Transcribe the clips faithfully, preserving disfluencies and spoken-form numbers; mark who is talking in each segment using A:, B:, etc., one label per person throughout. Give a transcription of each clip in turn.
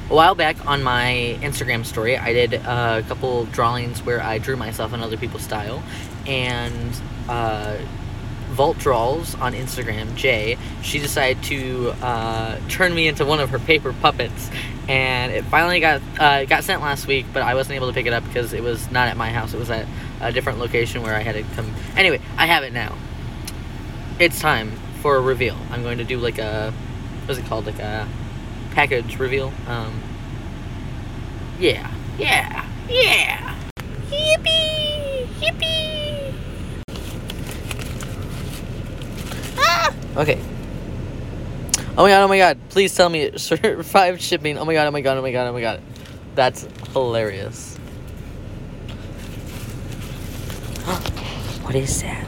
A: a while back on my Instagram story, I did uh, a couple drawings where I drew myself in other people's style, and uh, Vault Draws on Instagram, Jay, she decided to uh, turn me into one of her paper puppets, and it finally got uh, got sent last week, but I wasn't able to pick it up because it was not at my house. It was at a different location where I had to come. Anyway, I have it now. It's time for a reveal. I'm going to do like a, what's it called, like a package reveal. Um, yeah, yeah, yeah. Yippee, yippee. Ah! Okay. Oh my god, oh my god. Please tell me it's certified shipping. Oh my god, oh my god, oh my god, oh my god. That's hilarious. What is that?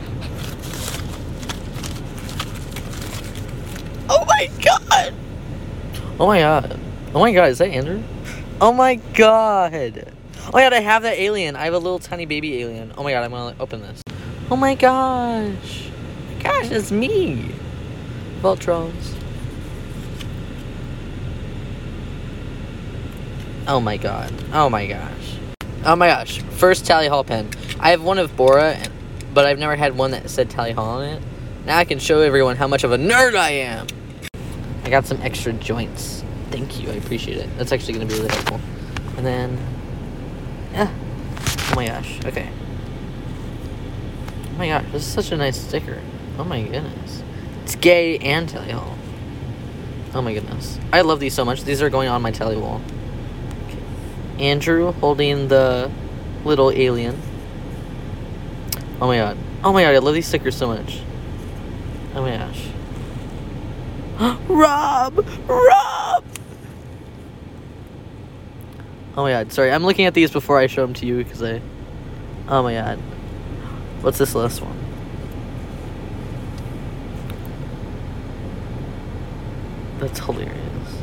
A: Oh my god! Oh my god. Oh my god, is that Andrew? Oh my god. Oh my god, I have that alien. I have a little tiny baby alien. Oh my god, I'm gonna open this. Oh my gosh. Gosh, it's me. Voltron's. Oh my god. Oh my gosh. Oh my gosh. First Tally Hall pen. I have one of Bora, but I've never had one that said Tally Hall on it. Now I can show everyone how much of a nerd I am. I got some extra joints. Thank you. I appreciate it. That's actually going to be really helpful. And then... Yeah. Oh my gosh. Okay. Oh my gosh. This is such a nice sticker. Oh my goodness. It's gay and Tally Hall. Oh my goodness. I love these so much. These are going on my Tally wall. Okay. Andrew holding the little alien. Oh my god. Oh my god. I love these stickers so much. Oh my gosh. Rob! Rob! Oh my god. Sorry. I'm looking at these before I show them to you because I... Oh my god. What's this last one? That's hilarious.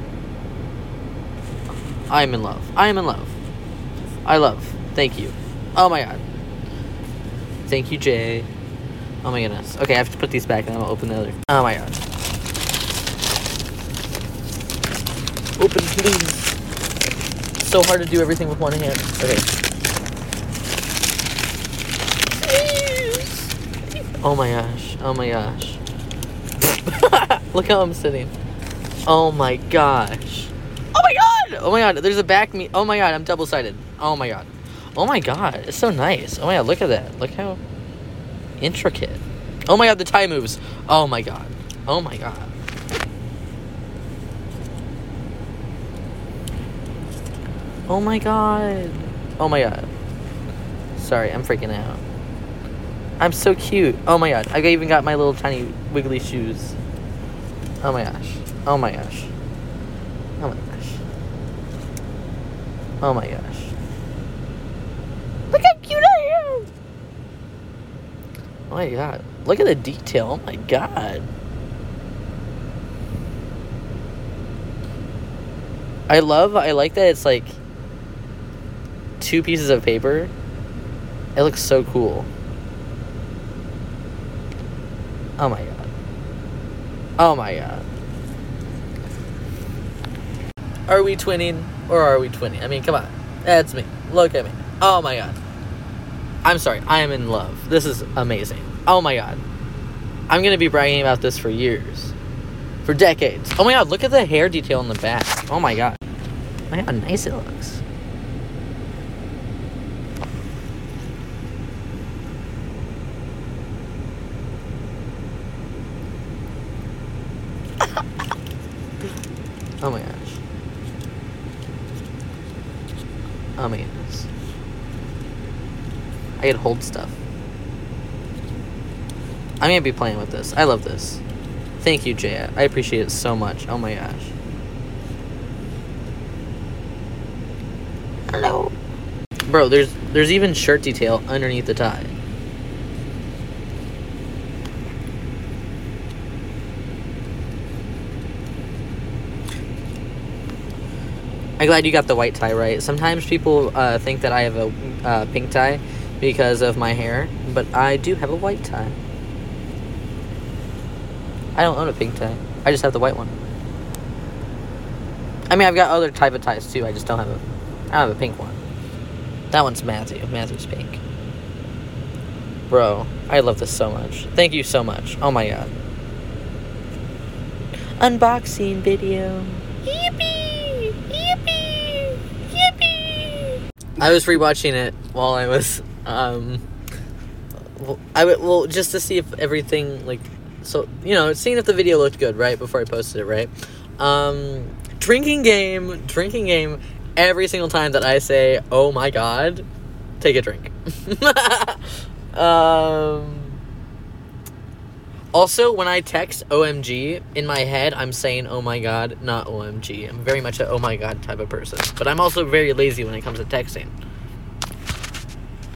A: I'm in love. I am in love. I love. Thank you. Oh my god. Thank you, Jay. Oh my goodness. Okay, I have to put these back and I'm gonna open the other. Oh my god. Open, please. So hard to do everything with one hand. Okay. Oh my gosh. Oh my gosh. Look how I'm sitting. Oh my gosh. Oh my god! Oh my god, there's a back me. Oh my god, I'm double-sided. Oh my god. Oh my god, it's so nice. Oh my god, look at that. Look how intricate. Oh my god, the tie moves. Oh my god. Oh my god. Oh my god. Oh my god. Sorry, I'm freaking out. I'm so cute. Oh my god. I even got my little tiny wiggly shoes. Oh my gosh. Oh my gosh. Oh my gosh. Oh my gosh. Look how cute I am. Oh my god. Look at the detail. Oh my god. I love, I like that it's like two pieces of paper. It looks so cool. Oh my god. Oh my god. Are we twinning or are we twinning? I mean, come on. That's me. Look at me. Oh my god. I'm sorry. I am in love. This is amazing. Oh my god. I'm going to be bragging about this for years. For decades. Oh my god. Look at the hair detail in the back. Oh my god. Oh my god. How nice it looks. Oh my gosh. Oh my goodness. I could hold stuff. I'm gonna be playing with this. I love this. Thank you, Jay. I appreciate it so much. Oh my gosh. Hello. Bro, there's there's even shirt detail underneath the tie. I'm glad you got the white tie right. Sometimes people uh, think that I have a uh, pink tie because of my hair, but I do have a white tie. I don't own a pink tie. I just have the white one. I mean, I've got other type of ties too. I just don't have a, I don't have a pink one. That one's Matthew. Matthew's pink. Bro, I love this so much. Thank you so much. Oh my god. Unboxing video. Yippee! Yippee! Yippee! I was rewatching it while I was, um, well, I w- well, just to see if everything, like, so, you know, seeing if the video looked good, right, before I posted it, right? Um, drinking game, drinking game, every single time that I say, oh my god, take a drink. um... Also, when I text O M G, in my head, I'm saying, oh my god, not O M G. I'm very much a oh my god type of person. But I'm also very lazy when it comes to texting.